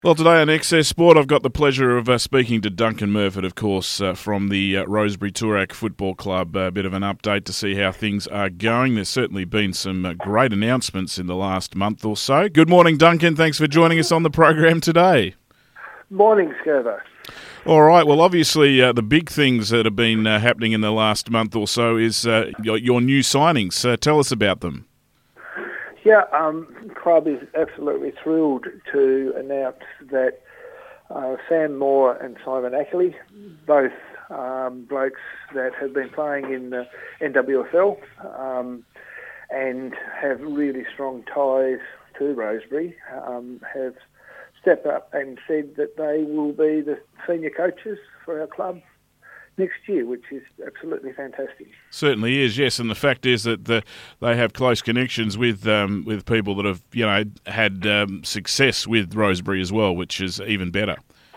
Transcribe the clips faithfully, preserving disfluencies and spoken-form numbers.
Well, today on Excess Sport, I've got the pleasure of uh, speaking to Duncan Murfitt, of course, uh, from the uh, Rosebery Toorak Football Club. A bit of an update to see how things are going. There's certainly been some uh, great announcements in the last month or so. Good morning, Duncan. Thanks for joining us on the program today. Morning, Scovo. All right. Well, obviously, uh, the big things that have been uh, happening in the last month or so is uh, your, your new signings. Uh, tell us about them. Yeah, um, club is absolutely thrilled to announce that uh, Sam Moore and Simon Ackley, both um, blokes that have been playing in the N W F L um, and have really strong ties to Rosebery, um, have stepped up and said that they will be the senior coaches for our club next year, which is absolutely fantastic. Certainly is, yes. And the fact is that the, they have close connections with um, with people that have, you know, had um, success with Rosebery as well, which is even better.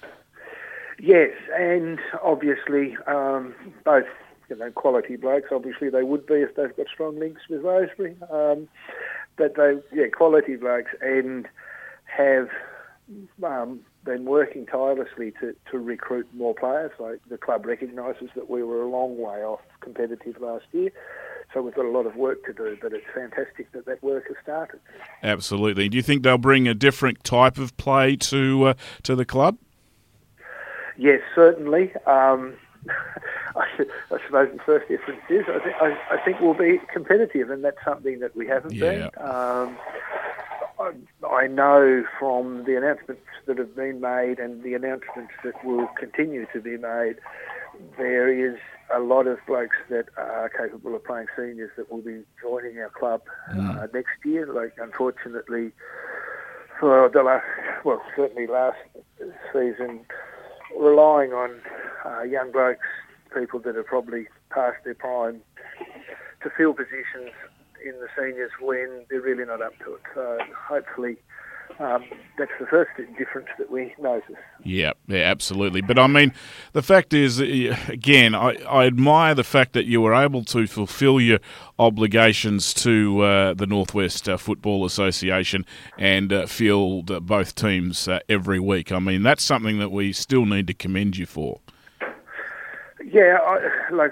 Yes, and obviously um, both, you know, quality blokes. Obviously, they would be if they've got strong links with Rosebery. Um, but they, yeah, quality blokes, and have um, been working tirelessly to, to recruit more players. Like, the club recognises that we were a long way off competitive last year, so we've got a lot of work to do, but it's fantastic that that work has started. Absolutely. Do you think they'll bring a different type of play to uh, to the club? Yes, certainly. Um, I, I suppose the first difference is I, th- I, I think we'll be competitive, and that's something that we haven't Yeah. been. Um, I, I know from the announcements that have been made and the announcements that will continue to be made, there is a lot of blokes that are capable of playing seniors that will be joining our club Mm. uh, next year. Like, unfortunately, for the last, well, certainly last season, relying on uh, young blokes, people that are probably past their prime, to fill positions in the seniors when they're really not up to it. So hopefully um, that's the first difference that we notice. Yeah, yeah, absolutely. But I mean, the fact is, uh, again, I, I admire the fact that you were able to fulfil your obligations to uh, the Northwest uh, Football Association and uh, field uh, both teams uh, every week. I mean, that's something that we still need to commend you for. Yeah, I, like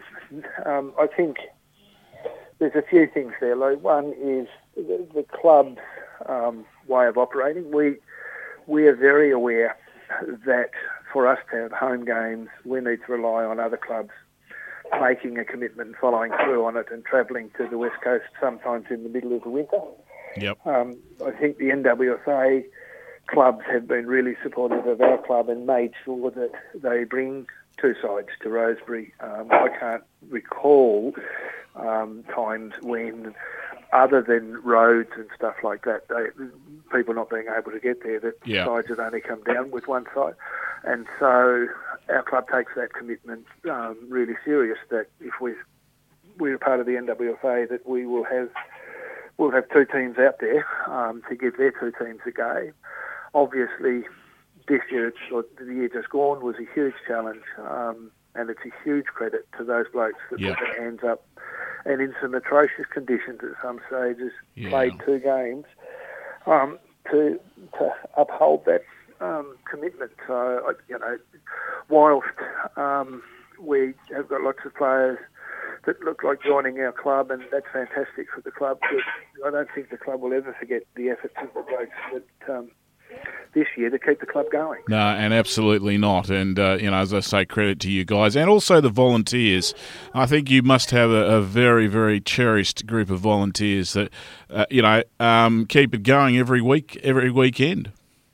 um, I think there's a few things there. Like, one is the, the club's um, way of operating. We we are very aware that for us to have home games, we need to rely on other clubs making a commitment and following through on it and travelling to the West Coast sometimes in the middle of the winter. Yep. Um, I think the N W F A clubs have been really supportive of our club and made sure that they bring two sides to Rosebery. Um, I can't recall um, times when, other than roads and stuff like that, they, people not being able to get there, that Yeah. sides have only come down with one side. And so our club takes that commitment um, really serious, that if we, we're part of the N W F A, that we will have we'll have two teams out there um, to give their two teams a go. Obviously, this year, or the year just gone, was a huge challenge, um, and it's a huge credit to those blokes that Yeah. put their hands up and in some atrocious conditions at some stages Yeah. played two games um, to to uphold that um, commitment. So, I- you know, whilst um, we have got lots of players that look like joining our club, and that's fantastic for the club, but I don't think the club will ever forget the efforts of the blokes that um, this year to keep the club going. No, and absolutely not. And, uh, you know, as I say, credit to you guys and also the volunteers. I think you must have a, a very, very cherished group of volunteers that, uh, you know, um, keep it going every week, every weekend.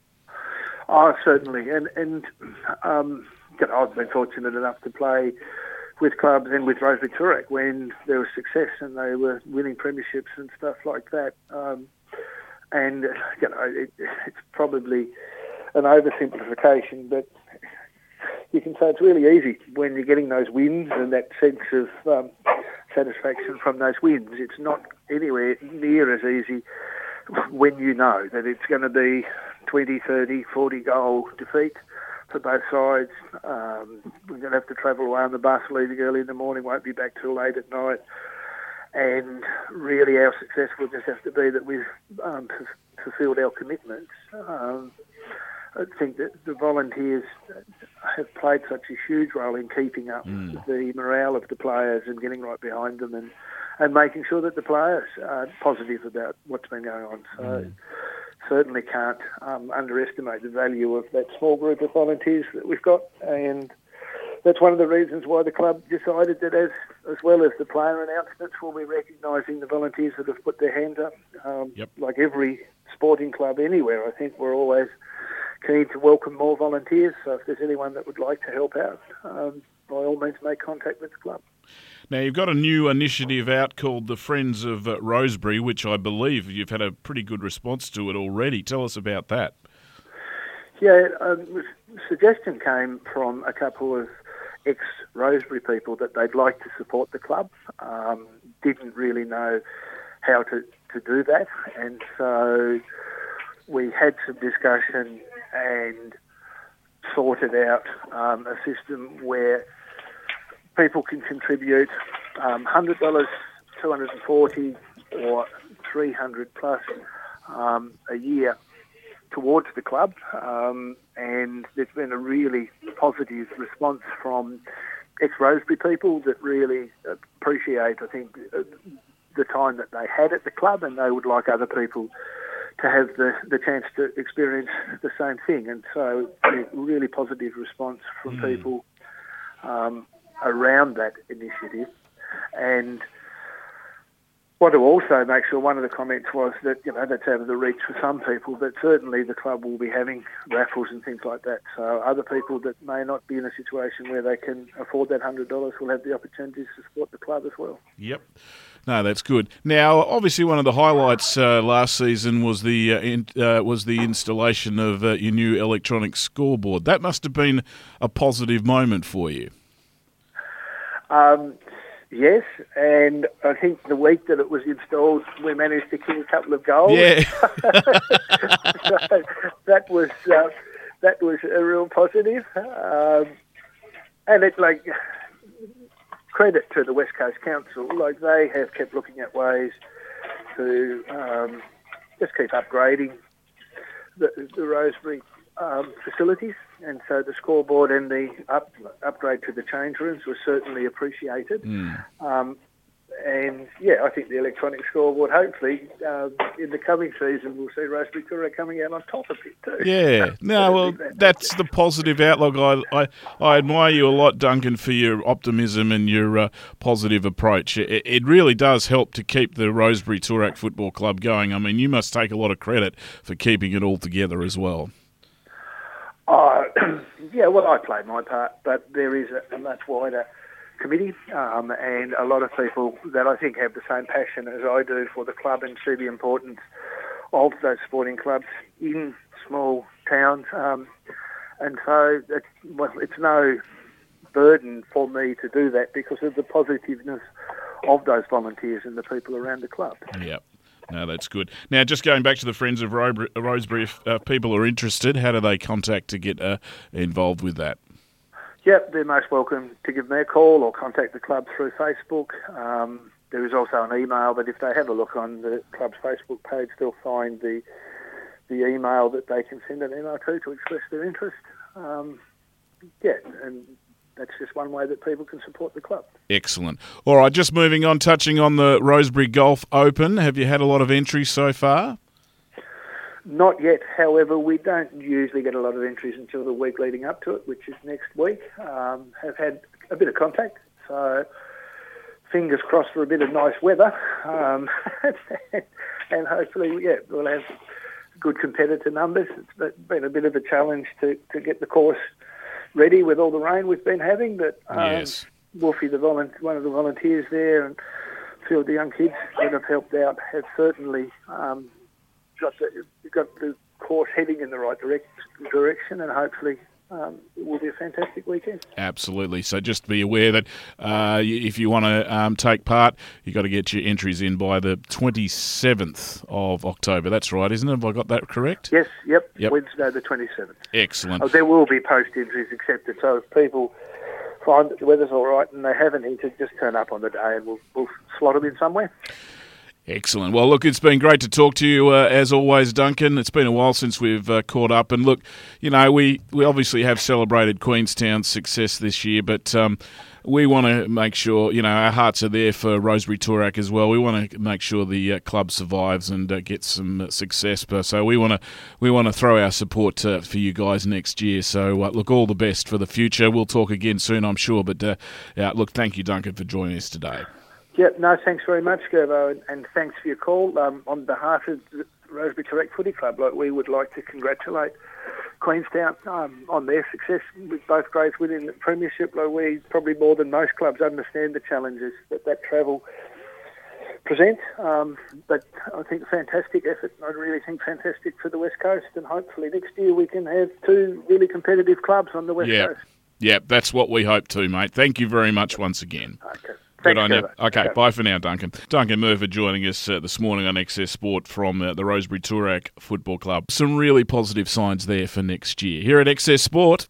Oh, certainly. And, and um, you know, I've been fortunate enough to play with clubs and with Rosebery Toorak when there was success and they were winning premierships and stuff like that. Um, and, you know, it, it's probably an oversimplification, but you can say it's really easy when you're getting those wins and that sense of um, satisfaction from those wins. It's not anywhere near as easy when you know that it's going to be twenty, thirty, forty goal defeat for both sides. Um, we're going to have to travel away on the bus leaving early in the morning, won't be back till late at night. And really our success will just have to be that we've um, fulfilled our commitments. Um, I think that the volunteers have played such a huge role in keeping up mm. the morale of the players and getting right behind them and, and making sure that the players are positive about what's been going on. So Mm. certainly can't um, underestimate the value of that small group of volunteers that we've got, and that's one of the reasons why the club decided that as as well as the player announcements, we'll be recognising the volunteers that have put their hands up. Um, Yep. Like every sporting club anywhere, I think we're always keen to welcome more volunteers. So if there's anyone that would like to help out, um, by all means make contact with the club. Now, you've got a new initiative out called the Friends of uh, Rosebery, which I believe you've had a pretty good response to it already. Tell us about that. Yeah, um, the suggestion came from a couple of ex-Rosebery people that they'd like to support the club. Um, didn't really know how to, to do that, and so we had some discussion and sorted out um, a system where people can contribute um, one hundred dollars, two hundred forty dollars or three hundred dollars plus um, a year towards the club, um, and there's been a really positive response from ex-Rosebery people that really appreciate, I think, the time that they had at the club, and they would like other people to have the, the chance to experience the same thing. And so a really positive response from Mm. people um, around that initiative. And want to also make sure, one of the comments was that, you know, that's out of the reach for some people, but certainly the club will be having raffles and things like that. So other people that may not be in a situation where they can afford that one hundred dollars will have the opportunities to support the club as well. Yep. No, that's good. Now, obviously, one of the highlights uh, last season was the uh, in, uh, was the installation of uh, your new electronic scoreboard. That must have been a positive moment for you. Um, yes, and I think the week that it was installed, we managed to kick a couple of goals. Yeah. So that was uh, that was a real positive, um, and it like credit to the West Coast Council. Like, they have kept looking at ways to um, just keep upgrading the, the Rosebery um, facilities. And so the scoreboard and the up, upgrade to the change rooms was certainly appreciated. Mm. Um, and, yeah, I think the electronic scoreboard, hopefully, um, in the coming season, we'll see Rosebery Tour coming out on top of it too. Yeah. No, well, that's the positive outlook. I, I, I admire you a lot, Duncan, for your optimism and your uh, positive approach. It, it really does help to keep the Rosebery Toorak Football Club going. I mean, you must take a lot of credit for keeping it all together as well. Uh, yeah, well, I played my part, but there is a, a much wider committee um, and a lot of people that I think have the same passion as I do for the club and see the importance of those sporting clubs in small towns. Um, and so it's, well, it's no burden for me to do that because of the positiveness of those volunteers and the people around the club. Yep. No, that's good. Now, just going back to the Friends of Ro- Rosebery, if uh, people are interested, how do they contact to get uh, involved with that? Yep, they're most welcome to give me a call or contact the club through Facebook. Um, there is also an email, but if they have a look on the club's Facebook page, they'll find the the email that they can send an email to to express their interest. Um, yeah, and that's just one way that people can support the club. Excellent. All right, just moving on, touching on the Rosebery Golf Open. Have you had a lot of entries so far? Not yet. However, we don't usually get a lot of entries until the week leading up to it, which is next week. Um, have had a bit of contact, so fingers crossed for a bit of nice weather. Um, and hopefully, yeah, we'll have good competitor numbers. It's been a bit of a challenge to, to get the course ready with all the rain we've been having, but um, yes. Wolfie, the volu- one of the volunteers there, and a few of the young kids that have helped out have certainly um, got, the, got the course heading in the right direct, direction, and hopefully um, it will be a fantastic weekend. Absolutely. So just be aware that uh, if you want to um, take part, you've got to get your entries in by the twenty-seventh of October. That's right, isn't it? Have I got that correct? Yes, yep, Yep. Wednesday the twenty-seventh. Excellent. Oh, there will be post-entries accepted, so if people find that the weather's all right and they haven't entered, just turn up on the day and we'll, we'll slot them in somewhere. Excellent. Well, look, it's been great to talk to you, uh, as always, Duncan. It's been a while since we've uh, caught up. And look, you know, we, we obviously have celebrated Queenstown's success this year, but um, we want to make sure, you know, our hearts are there for Rosebery Toorak as well. We want to make sure the uh, club survives and uh, gets some uh, success. So we want to we want to throw our support uh, for you guys next year. So, uh, look, all the best for the future. We'll talk again soon, I'm sure. But, uh, yeah, look, thank you, Duncan, for joining us today. Yeah, no, thanks very much, Gervo, and, and thanks for your call. Um, on behalf of the Rosebery Toorak Footy Club, like, we would like to congratulate Queenstown um, on their success with both grades winning the premiership. Like, we probably more than most clubs understand the challenges that that travel present. Um, but I think fantastic effort. I really think fantastic for the West Coast, and hopefully next year we can have two really competitive clubs on the West yeah. Coast. Yeah, that's what we hope too, mate. Thank you very much once again. Okay. Good Thanks, on you. Okay, okay, bye for now, Duncan. Duncan Murphy joining us uh, this morning on Access Sport from uh, the Rosebery Toorak Football Club. Some really positive signs there for next year. Here at Access Sport,